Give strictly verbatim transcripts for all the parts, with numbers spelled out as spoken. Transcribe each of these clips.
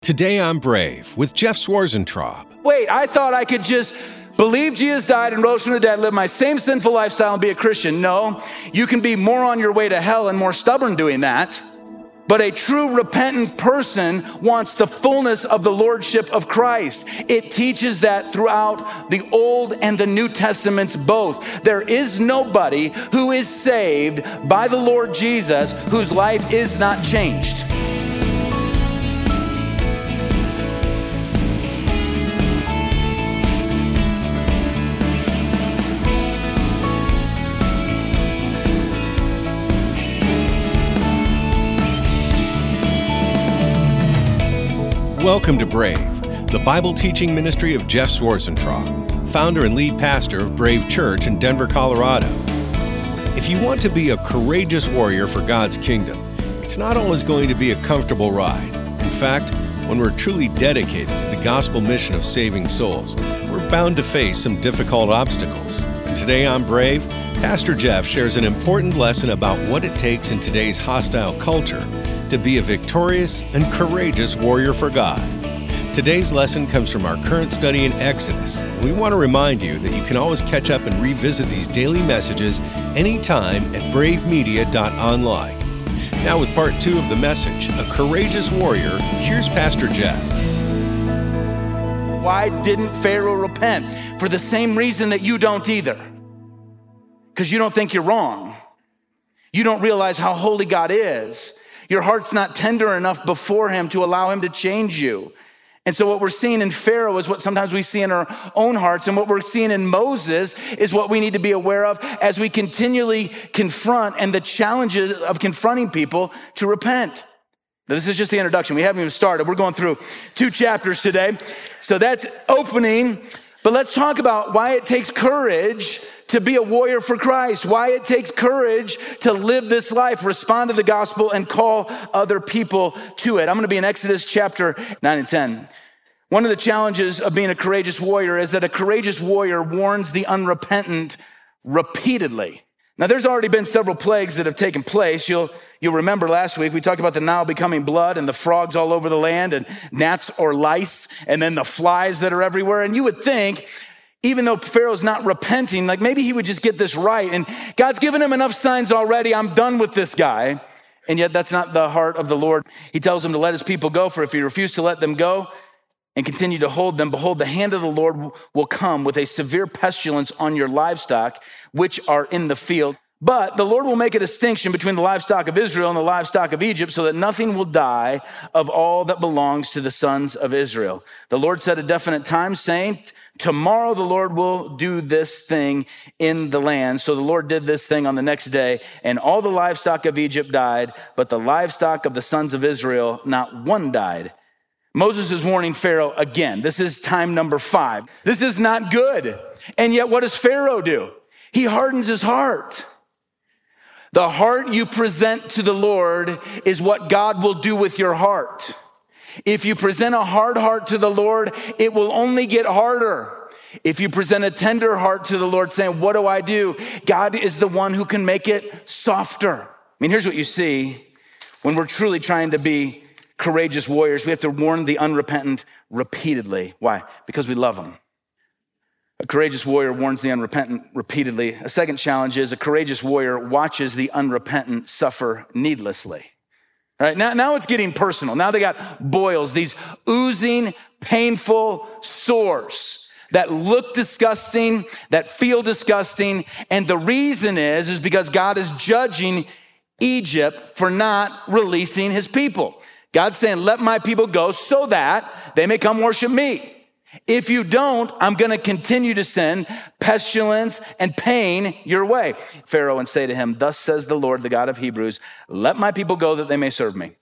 Today I'm Brave with Jeff Schwarzentraub. Wait, I thought I could just believe Jesus died and rose from the dead, live my same sinful lifestyle and be a Christian. No, you can be more on your way to hell and more stubborn doing that. But a true repentant person wants the fullness of the lordship of Christ. It teaches that throughout the Old and the New Testaments both. There is nobody who is saved by the Lord Jesus whose life is not changed. Welcome to Brave, the Bible teaching ministry of Jeff Schwarzentraub, founder and lead pastor of Brave Church in Denver, Colorado. If you want to be a courageous warrior for God's kingdom, it's not always going to be a comfortable ride. In fact, when we're truly dedicated to the gospel mission of saving souls, we're bound to face some difficult obstacles. And today on Brave, Pastor Jeff shares an important lesson about what it takes in today's hostile culture to be a victorious and courageous warrior for God. Today's lesson comes from our current study in Exodus. We want to remind you that you can always catch up and revisit these daily messages anytime at brave media dot online. Now with part two of the message, A Courageous Warrior, here's Pastor Jeff. Why didn't Pharaoh repent? For the same reason that you don't either. Because you don't think you're wrong. You don't realize how holy God is. Your heart's not tender enough before him to allow him to change you. And so what we're seeing in Pharaoh is what sometimes we see in our own hearts. And what we're seeing in Moses is what we need to be aware of as we continually confront and the challenges of confronting people to repent. Now, this is just the introduction. We haven't even started. We're going through two chapters today. So that's opening. But let's talk about why it takes courage to be a warrior for Christ, why it takes courage to live this life, respond to the gospel, and call other people to it. I'm going to be in Exodus chapter nine and ten. One of the challenges of being a courageous warrior is that a courageous warrior warns the unrepentant repeatedly. Now, there's already been several plagues that have taken place. You'll, you'll remember last week, we talked about the Nile becoming blood and the frogs all over the land and gnats or lice, and then the flies that are everywhere. And you would think, even though Pharaoh's not repenting, like maybe he would just get this right. And God's given him enough signs already. I'm done with this guy. And yet that's not the heart of the Lord. He tells him to let his people go, for if he refused to let them go and continue to hold them, behold, the hand of the Lord will come with a severe pestilence on your livestock, which are in the field. But the Lord will make a distinction between the livestock of Israel and the livestock of Egypt, so that nothing will die of all that belongs to the sons of Israel. The Lord set a definite time, saying, tomorrow the Lord will do this thing in the land. So the Lord did this thing on the next day, and all the livestock of Egypt died, but the livestock of the sons of Israel, not one died. Moses is warning Pharaoh again. This is time number five. This is not good. And yet what does Pharaoh do? He hardens his heart. The heart you present to the Lord is what God will do with your heart. If you present a hard heart to the Lord, it will only get harder. If you present a tender heart to the Lord saying, what do I do? God is the one who can make it softer. I mean, here's what you see when we're truly trying to be courageous warriors. We have to warn the unrepentant repeatedly. Why? Because we love them. A courageous warrior warns the unrepentant repeatedly. A second challenge is a courageous warrior watches the unrepentant suffer needlessly. All right, now, now it's getting personal. Now they got boils, these oozing, painful sores that look disgusting, that feel disgusting. And the reason is, is because God is judging Egypt for not releasing his people. God's saying, let my people go so that they may come worship me. If you don't, I'm going to continue to send pestilence and pain your way. Pharaoh and say to him, thus says the Lord, the God of Hebrews, let my people go that they may serve me.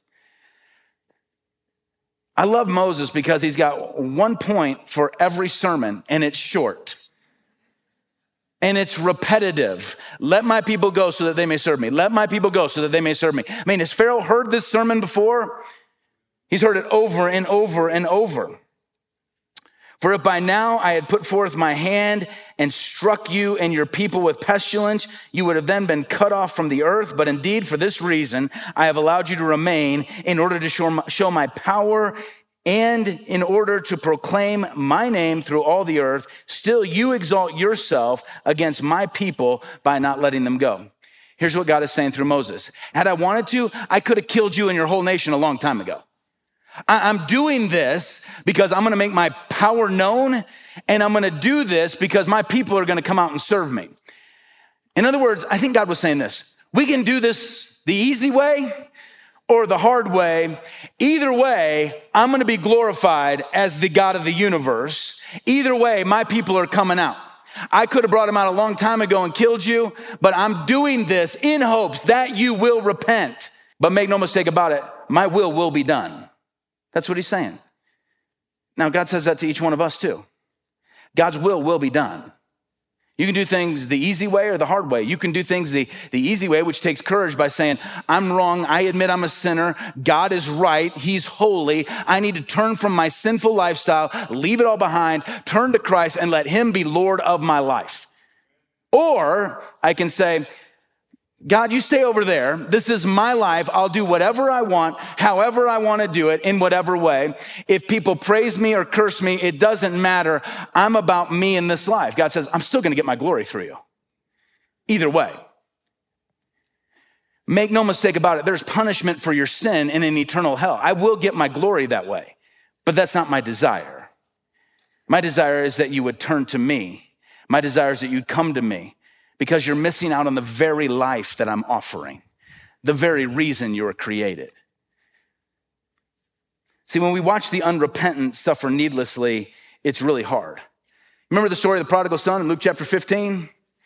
I love Moses because he's got one point for every sermon, and it's short. And it's repetitive. Let my people go so that they may serve me. Let my people go so that they may serve me. I mean, has Pharaoh heard this sermon before? He's heard it over and over and over. For if by now I had put forth my hand and struck you and your people with pestilence, you would have then been cut off from the earth. But indeed, for this reason, I have allowed you to remain in order to show my, show my power and in order to proclaim my name through all the earth, still you exalt yourself against my people by not letting them go. Here's what God is saying through Moses. Had I wanted to, I could have killed you and your whole nation a long time ago. I'm doing this because I'm gonna make my power known, and I'm gonna do this because my people are gonna come out and serve me. In other words, I think God was saying this: we can do this the easy way or the hard way. Either way, I'm gonna be glorified as the God of the universe. Either way, my people are coming out. I could have brought them out a long time ago and killed you, but I'm doing this in hopes that you will repent. But make no mistake about it, my will will be done. That's what he's saying. Now, God says that to each one of us too. God's will will be done. You can do things the easy way or the hard way. You can do things the, the easy way, which takes courage, by saying, I'm wrong. I admit I'm a sinner. God is right. He's holy. I need to turn from my sinful lifestyle, leave it all behind, turn to Christ, and let him be Lord of my life. Or I can say, God, you stay over there. This is my life. I'll do whatever I want, however I want to do it, in whatever way. If people praise me or curse me, it doesn't matter. I'm about me in this life. God says, I'm still going to get my glory through you. Either way. Make no mistake about it. There's punishment for your sin in an eternal hell. I will get my glory that way, but that's not my desire. My desire is that you would turn to me. My desire is that you'd come to me, because you're missing out on the very life that I'm offering, the very reason you were created. See, when we watch the unrepentant suffer needlessly, it's really hard. Remember the story of the prodigal son in Luke chapter fifteen?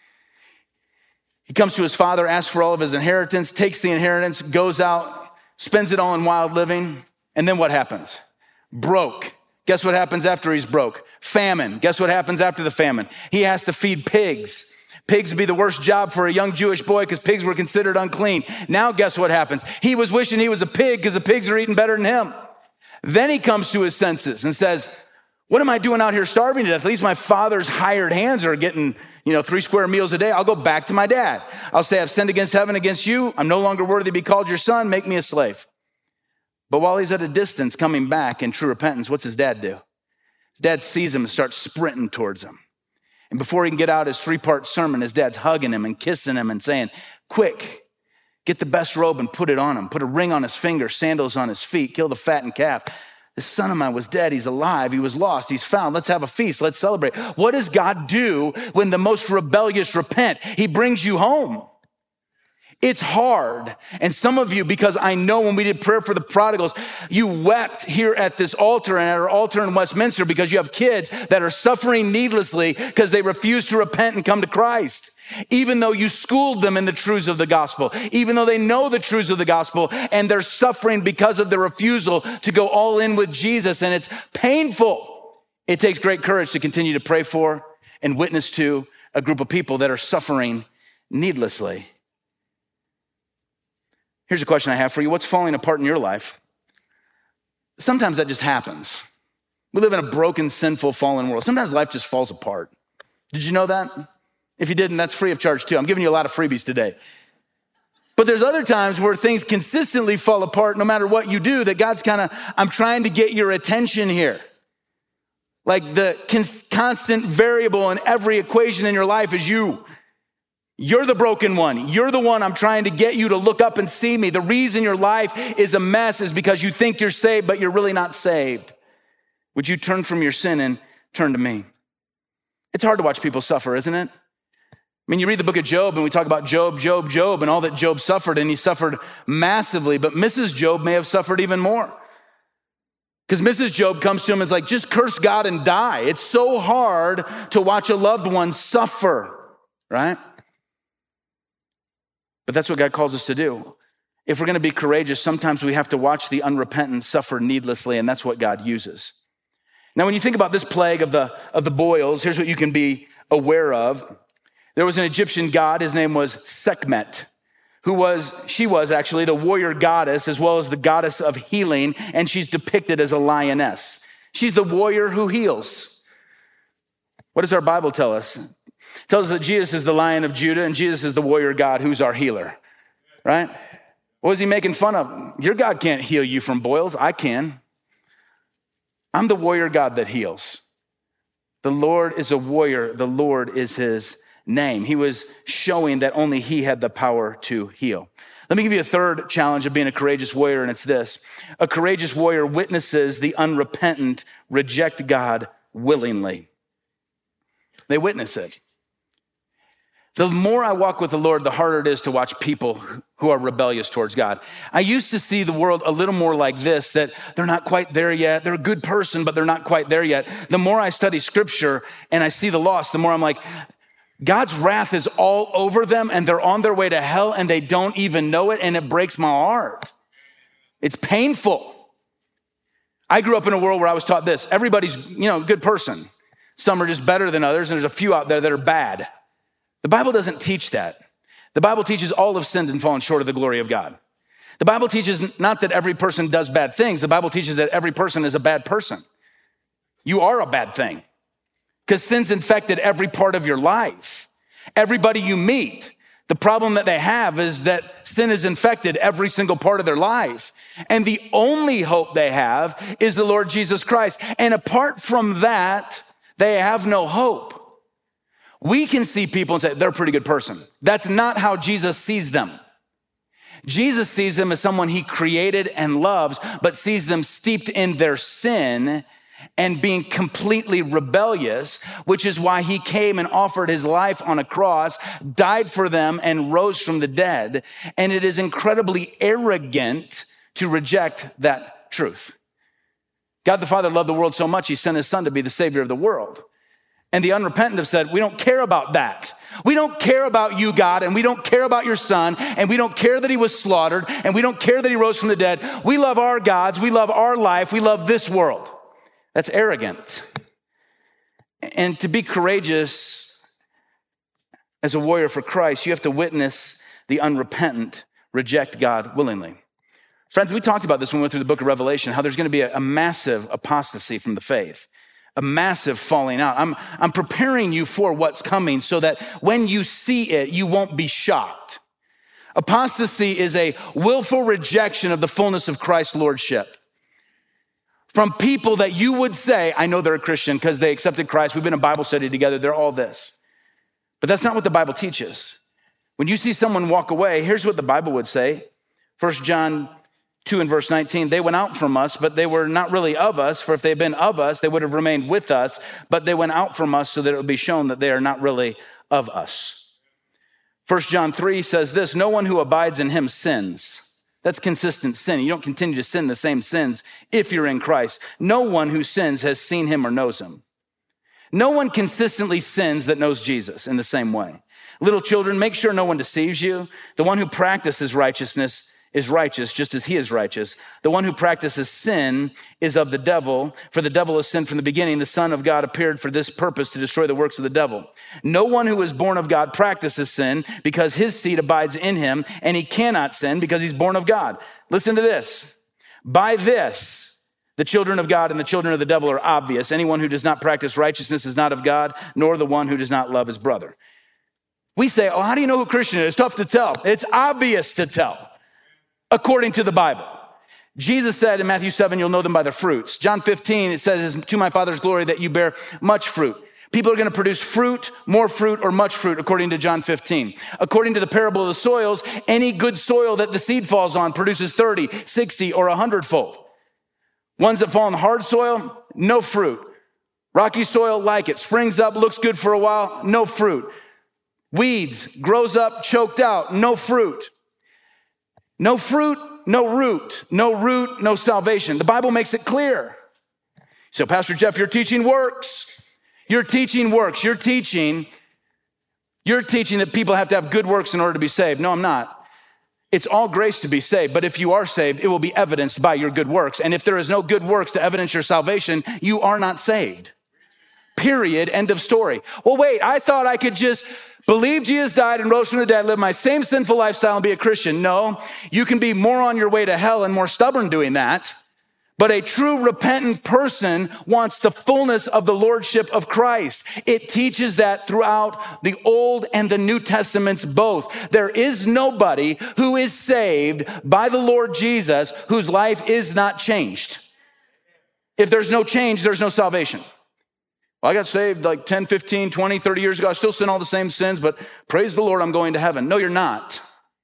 He comes to his father, asks for all of his inheritance, takes the inheritance, goes out, spends it all in wild living, and then what happens? Broke. Guess what happens after he's broke? Famine. Guess what happens after the famine? He has to feed pigs. Pigs would be the worst job for a young Jewish boy because pigs were considered unclean. Now guess what happens? He was wishing he was a pig because the pigs are eating better than him. Then he comes to his senses and says, what am I doing out here starving to death? At least my father's hired hands are getting, you know, three square meals a day. I'll go back to my dad. I'll say, I've sinned against heaven, against you. I'm no longer worthy to be called your son. Make me a slave. But while he's at a distance coming back in true repentance, what's his dad do? His dad sees him and starts sprinting towards him. And before he can get out his three-part sermon, his dad's hugging him and kissing him and saying, quick, get the best robe and put it on him. Put a ring on his finger, sandals on his feet, kill the fattened calf. This son of mine was dead. He's alive. He was lost. He's found. Let's have a feast. Let's celebrate. What does God do when the most rebellious repent? He brings you home. It's hard. And some of you, because I know when we did prayer for the prodigals, you wept here at this altar and at our altar in Westminster because you have kids that are suffering needlessly because they refuse to repent and come to Christ. Even though you schooled them in the truths of the gospel, even though they know the truths of the gospel, and they're suffering because of their refusal to go all in with Jesus, and it's painful. It takes great courage to continue to pray for and witness to a group of people that are suffering needlessly. Here's a question I have for you. What's falling apart in your life? Sometimes that just happens. We live in a broken, sinful, fallen world. Sometimes life just falls apart. Did you know that? If you didn't, that's free of charge too. I'm giving you a lot of freebies today. But there's other times where things consistently fall apart no matter what you do, that God's kind of, I'm trying to get your attention here. Like the cons- constant variable in every equation in your life is you. You're the broken one. You're the one I'm trying to get you to look up and see me. The reason your life is a mess is because you think you're saved, but you're really not saved. Would you turn from your sin and turn to me? It's hard to watch people suffer, isn't it? I mean, you read the book of Job and we talk about Job, Job, Job, and all that Job suffered, and he suffered massively, but Missus Job may have suffered even more. Because Missus Job comes to him and is like, just curse God and die. It's so hard to watch a loved one suffer, right? But that's what God calls us to do. If we're going to be courageous, sometimes we have to watch the unrepentant suffer needlessly, and that's what God uses. Now, when you think about this plague of the, of the boils, here's what you can be aware of. There was an Egyptian god, his name was Sekhmet, who was, she was actually the warrior goddess as well as the goddess of healing, and she's depicted as a lioness. She's the warrior who heals. What does our Bible tell us? It tells us that Jesus is the Lion of Judah and Jesus is the warrior God who's our healer, right? What was he making fun of? Your God can't heal you from boils. I can. I'm the warrior God that heals. The Lord is a warrior. The Lord is his name. He was showing that only he had the power to heal. Let me give you a third challenge of being a courageous warrior, and it's this. A courageous warrior witnesses the unrepentant reject God willingly. They witness it. The more I walk with the Lord, the harder it is to watch people who are rebellious towards God. I used to see the world a little more like this, that they're not quite there yet. They're a good person, but they're not quite there yet. The more I study scripture and I see the lost, the more I'm like, God's wrath is all over them and they're on their way to hell and they don't even know it, and it breaks my heart. It's painful. I grew up in a world where I was taught this. Everybody's, you know, a good person. Some are just better than others, and there's a few out there that are bad. The Bible doesn't teach that. The Bible teaches all have sinned and fallen short of the glory of God. The Bible teaches not that every person does bad things. The Bible teaches that every person is a bad person. You are a bad thing because sin's infected every part of your life. Everybody you meet, the problem that they have is that sin has infected every single part of their life. And the only hope they have is the Lord Jesus Christ. And apart from that, they have no hope. We can see people and say, they're a pretty good person. That's not how Jesus sees them. Jesus sees them as someone he created and loves, but sees them steeped in their sin and being completely rebellious, which is why he came and offered his life on a cross, died for them, and rose from the dead. And it is incredibly arrogant to reject that truth. God the Father loved the world so much, he sent his son to be the savior of the world. And the unrepentant have said, we don't care about that. We don't care about you, God, and we don't care about your son, and we don't care that he was slaughtered, and we don't care that he rose from the dead. We love our gods, we love our life, we love this world. That's arrogant. And to be courageous as a warrior for Christ, you have to witness the unrepentant reject God willingly. Friends, we talked about this when we went through the book of Revelation, how there's going to be a, a massive apostasy from the faith. A massive falling out. I'm, I'm preparing you for what's coming so that when you see it, you won't be shocked. Apostasy is a willful rejection of the fullness of Christ's lordship. From people that you would say, I know they're a Christian because they accepted Christ. We've been in Bible study together. They're all this. But that's not what the Bible teaches. When you see someone walk away, here's what the Bible would say. First John two and verse nineteen, they went out from us, but they were not really of us. For if they had been of us, they would have remained with us. But they went out from us so that it would be shown that they are not really of us. First John three says this, no one who abides in him sins. That's consistent sin. You don't continue to sin the same sins if you're in Christ. No one who sins has seen him or knows him. No one consistently sins that knows Jesus in the same way. Little children, make sure no one deceives you. The one who practices righteousness is righteous, just as he is righteous. The one who practices sin is of the devil, for the devil has sinned from the beginning. The Son of God appeared for this purpose, to destroy the works of the devil. No one who is born of God practices sin, because his seed abides in him, and he cannot sin because he's born of God. Listen to this. By this, the children of God and the children of the devil are obvious. Anyone who does not practice righteousness is not of God, nor the one who does not love his brother. We say, oh, how do you know who a Christian is? It's tough to tell. It's obvious to tell. According to the Bible. Jesus said in Matthew seven, you'll know them by their fruits. John fifteen, it says, to my Father's glory that you bear much fruit. People are going to produce fruit, more fruit, or much fruit, according to John fifteen. According to the parable of the soils, any good soil that the seed falls on produces thirty, sixty, or one hundred fold. Ones that fall on hard soil, no fruit. Rocky soil, like it. Springs up, looks good for a while, no fruit. Weeds, grows up, choked out, no fruit. No fruit, no root. No root, no salvation. The Bible makes it clear. So, Pastor Jeff, you're teaching works. You're teaching works. You're teaching, you're teaching that people have to have good works in order to be saved. No, I'm not. It's all grace to be saved. But if you are saved, it will be evidenced by your good works. And if there is no good works to evidence your salvation, you are not saved. Period. End of story. Well, wait, I thought I could just believe Jesus died and rose from the dead, live my same sinful lifestyle and be a Christian. No, you can be more on your way to hell and more stubborn doing that. But a true repentant person wants the fullness of the lordship of Christ. It teaches that throughout the Old and the New Testaments both. There is nobody who is saved by the Lord Jesus whose life is not changed. If there's no change, there's no salvation. Well, I got saved like ten, fifteen, twenty, thirty years ago. I still sin all the same sins, but praise the Lord, I'm going to heaven. No, you're not.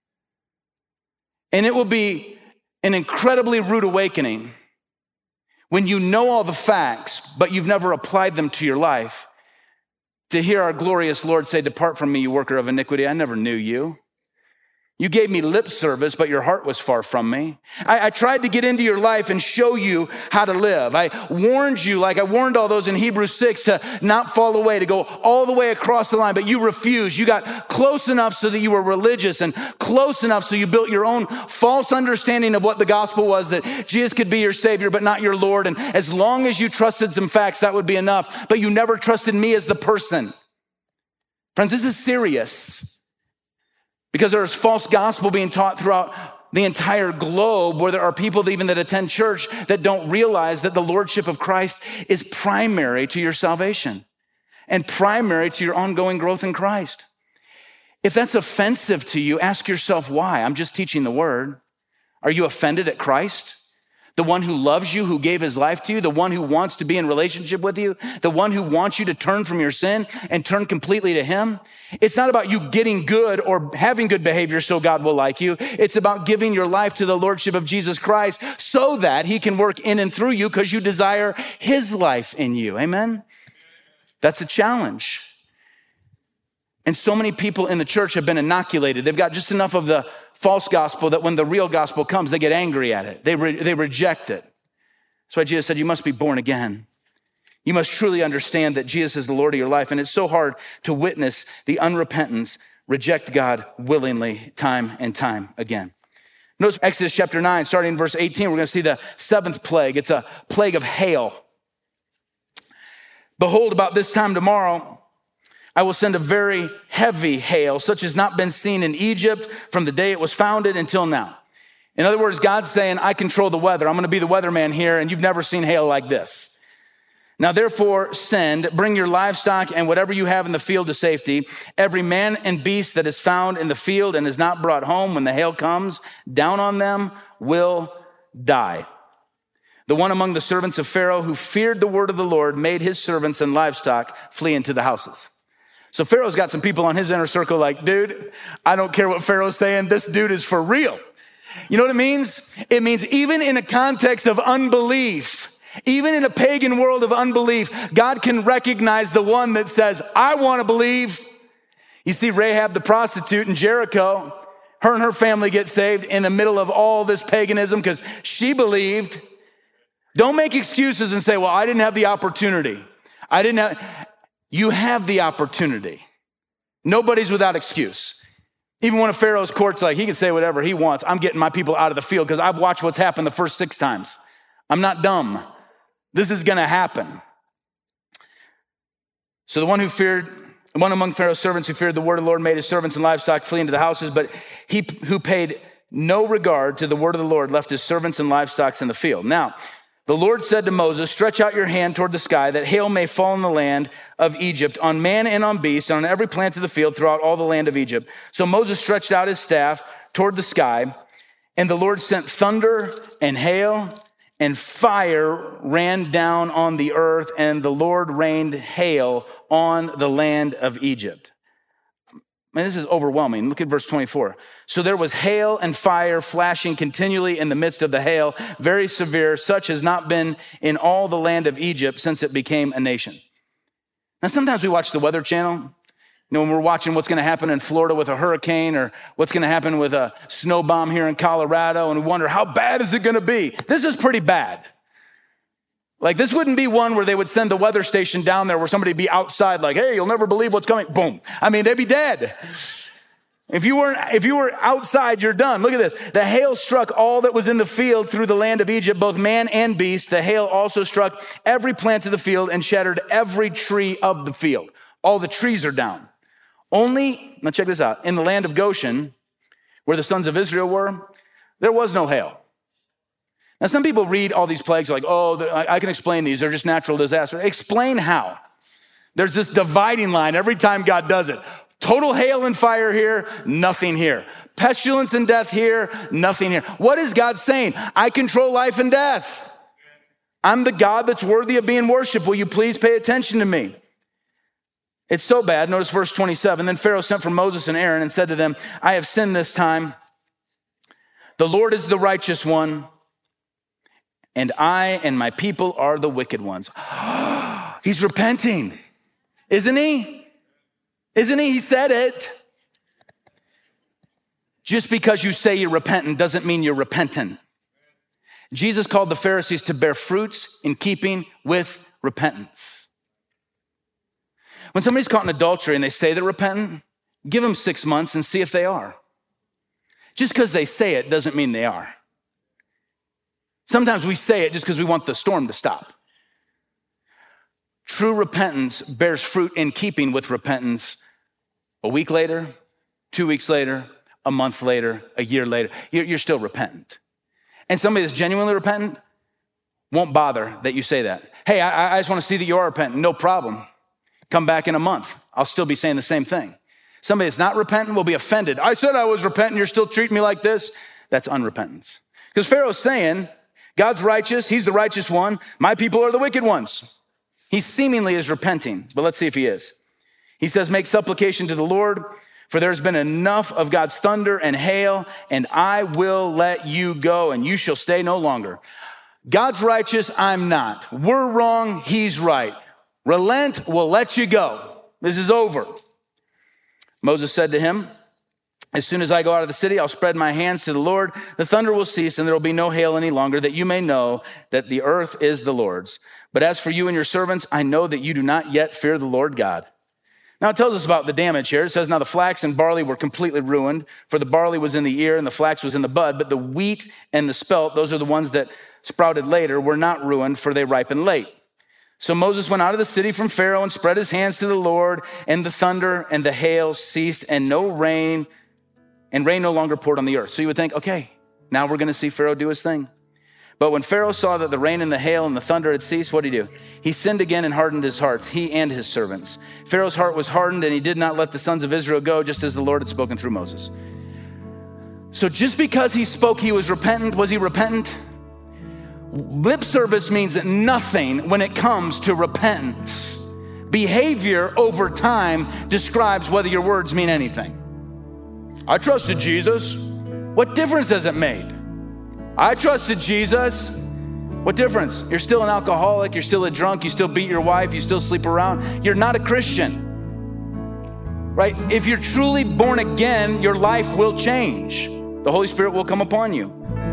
And it will be an incredibly rude awakening when you know all the facts, but you've never applied them to your life, to hear our glorious Lord say, depart from me, you worker of iniquity. I never knew you. You gave me lip service, but your heart was far from me. I, I tried to get into your life and show you how to live. I warned you, like I warned all those in Hebrews six, to not fall away, to go all the way across the line, but you refused. You got close enough so that you were religious, and close enough so you built your own false understanding of what the gospel was, that Jesus could be your Savior, but not your Lord. And as long as you trusted some facts, that would be enough. But you never trusted me as the person. Friends, this is serious. Because there is false gospel being taught throughout the entire globe, where there are people that even that attend church that don't realize that the lordship of Christ is primary to your salvation and primary to your ongoing growth in Christ. If that's offensive to you, ask yourself why. I'm just teaching the word. Are you offended at Christ? The one who loves you, who gave his life to you, the one who wants to be in relationship with you, the one who wants you to turn from your sin and turn completely to him. It's not about you getting good or having good behavior so God will like you. It's about giving your life to the lordship of Jesus Christ so that he can work in and through you because you desire his life in you. Amen? That's a challenge. And so many people in the church have been inoculated. They've got just enough of the false gospel that when the real gospel comes, they get angry at it. They, re- they reject it. That's why Jesus said, you must be born again. You must truly understand that Jesus is the Lord of your life. And it's so hard to witness the unrepentance, reject God willingly time and time again. Notice Exodus chapter nine, starting in verse eighteen, we're going to see the seventh plague. It's a plague of hail. Behold, about this time tomorrow, I will send a very heavy hail, such as not been seen in Egypt from the day it was founded until now. In other words, God's saying, I control the weather. I'm going to be the weatherman here, and you've never seen hail like this. Now, therefore, send, bring your livestock and whatever you have in the field to safety. Every man and beast that is found in the field and is not brought home when the hail comes down on them will die. The one among the servants of Pharaoh who feared the word of the Lord made his servants and livestock flee into the houses. So Pharaoh's got some people on his inner circle like, dude, I don't care what Pharaoh's saying. This dude is for real. You know what it means? It means even in a context of unbelief, even in a pagan world of unbelief, God can recognize the one that says, I want to believe. You see Rahab the prostitute in Jericho, her and her family get saved in the middle of all this paganism because she believed. Don't make excuses and say, well, I didn't have the opportunity. I didn't have... You have the opportunity. Nobody's without excuse. Even one of Pharaoh's courts, like he can say whatever he wants. I'm getting my people out of the field because I've watched what's happened the first six times. I'm not dumb. This is going to happen. So the one who feared, one among Pharaoh's servants who feared the word of the Lord made his servants and livestock flee into the houses, but he who paid no regard to the word of the Lord left his servants and livestock in the field. Now, the Lord said to Moses, stretch out your hand toward the sky that hail may fall in the land of Egypt on man and on beast, and on every plant of the field throughout all the land of Egypt. So Moses stretched out his staff toward the sky, and the Lord sent thunder and hail, and fire ran down on the earth, and the Lord rained hail on the land of Egypt. Man, this is overwhelming. Look at verse twenty-four. So there was hail and fire flashing continually in the midst of the hail, very severe, such has not been in all the land of Egypt since it became a nation. Now, sometimes we watch the Weather Channel. You know, when we're watching what's going to happen in Florida with a hurricane or what's going to happen with a snow bomb here in Colorado, and we wonder, how bad is it going to be? This is pretty bad. Like, this wouldn't be one where they would send the weather station down there where somebody would be outside like, hey, you'll never believe what's coming. Boom. I mean, they'd be dead. If you weren't, if you were outside, you're done. Look at this. The hail struck all that was in the field through the land of Egypt, both man and beast. The hail also struck every plant of the field and shattered every tree of the field. All the trees are down. Only, now check this out. In the land of Goshen, where the sons of Israel were, there was no hail. Now, some people read all these plagues like, oh, I can explain these. They're just natural disasters. Explain how. There's this dividing line every time God does it. Total hail and fire here, nothing here. Pestilence and death here, nothing here. What is God saying? I control life and death. I'm the God that's worthy of being worshiped. Will you please pay attention to me? It's so bad. Notice verse twenty-seven. Then Pharaoh sent for Moses and Aaron and said to them, I have sinned this time. The Lord is the righteous one, and I and my people are the wicked ones. He's repenting, isn't he? Isn't he? He said it. Just because you say you're repentant doesn't mean you're repentant. Jesus called the Pharisees to bear fruits in keeping with repentance. When somebody's caught in adultery and they say they're repentant, give them six months and see if they are. Just because they say it doesn't mean they are. Sometimes we say it just because we want the storm to stop. True repentance bears fruit in keeping with repentance. A week later, two weeks later, a month later, a year later, you're still repentant. And somebody that's genuinely repentant won't bother that you say that. Hey, I, I just want to see that you are repentant. No problem. Come back in a month. I'll still be saying the same thing. Somebody that's not repentant will be offended. I said I was repentant. You're still treating me like this. That's unrepentance. Because Pharaoh's saying, God's righteous. He's the righteous one. My people are the wicked ones. He seemingly is repenting, but let's see if he is. He says, make supplication to the Lord, for there's been enough of God's thunder and hail, and I will let you go, and you shall stay no longer. God's righteous, I'm not. We're wrong, he's right. Relent, we'll let you go. This is over. Moses said to him, as soon as I go out of the city, I'll spread my hands to the Lord. The thunder will cease and there will be no hail any longer, that you may know that the earth is the Lord's. But as for you and your servants, I know that you do not yet fear the Lord God. Now it tells us about the damage here. It says, now the flax and barley were completely ruined, for the barley was in the ear and the flax was in the bud, but the wheat and the spelt, those are the ones that sprouted later, were not ruined, for they ripened late. So Moses went out of the city from Pharaoh and spread his hands to the Lord, and the thunder and the hail ceased, and no rain, and rain no longer poured on the earth. So you would think, okay, now we're gonna see Pharaoh do his thing. But when Pharaoh saw that the rain and the hail and the thunder had ceased, what did he do? He sinned again and hardened his hearts, he and his servants. Pharaoh's heart was hardened, and he did not let the sons of Israel go, just as the Lord had spoken through Moses. So just because he spoke he was repentant, was he repentant? Lip service means nothing when it comes to repentance. Behavior over time describes whether your words mean anything. I trusted Jesus. What difference has it made? I trusted Jesus. What difference? You're still an alcoholic. You're still a drunk. You still beat your wife. You still sleep around. You're not a Christian, right? If you're truly born again, your life will change. The Holy Spirit will come upon you.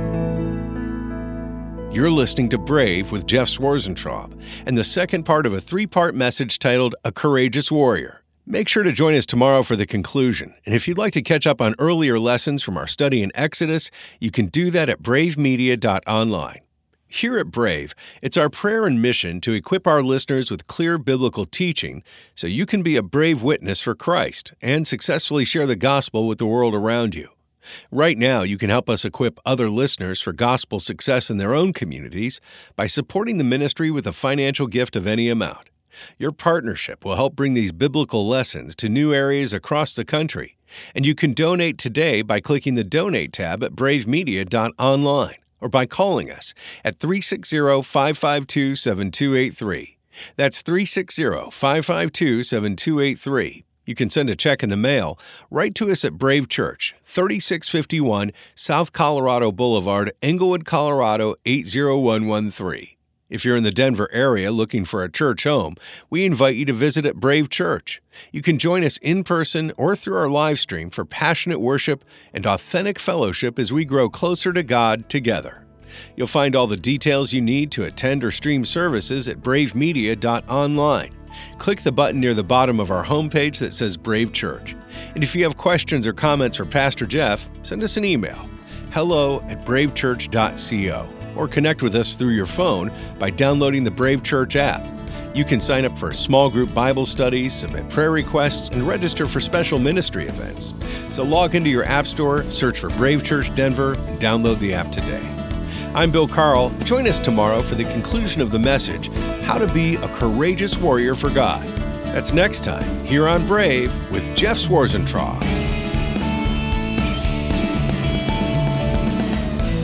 You're listening to Brave with Jeff Zwarzentraub, and the second part of a three-part message titled A Courageous Warrior. Make sure to join us tomorrow for the conclusion. And if you'd like to catch up on earlier lessons from our study in Exodus, you can do that at brave media dot online. Here at Brave, it's our prayer and mission to equip our listeners with clear biblical teaching so you can be a brave witness for Christ and successfully share the gospel with the world around you. Right now, you can help us equip other listeners for gospel success in their own communities by supporting the ministry with a financial gift of any amount. Your partnership will help bring these biblical lessons to new areas across the country, and you can donate today by clicking the Donate tab at brave media dot online or by calling us at three six zero, five five two, seven two eight three. That's three six zero, five five two, seven two eight three. You can send a check in the mail right to us at Brave Church, thirty-six fifty-one South Colorado Boulevard, Englewood, Colorado, eight zero one one three. If you're in the Denver area looking for a church home, we invite you to visit at Brave Church. You can join us in person or through our live stream for passionate worship and authentic fellowship as we grow closer to God together. You'll find all the details you need to attend or stream services at brave media dot online. Click the button near the bottom of our homepage that says Brave Church. And if you have questions or comments for Pastor Jeff, send us an email, hello at brave church dot co, or connect with us through your phone by downloading the Brave Church app. You can sign up for small group Bible studies, submit prayer requests, and register for special ministry events. So log into your app store, search for Brave Church Denver, and download the app today. I'm Bill Carl. Join us tomorrow for the conclusion of the message, How to Be a Courageous Warrior for God. That's next time, here on Brave with Jeff Zwarzentraub.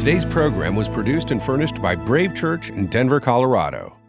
Today's program was produced and furnished by Brave Church in Denver, Colorado.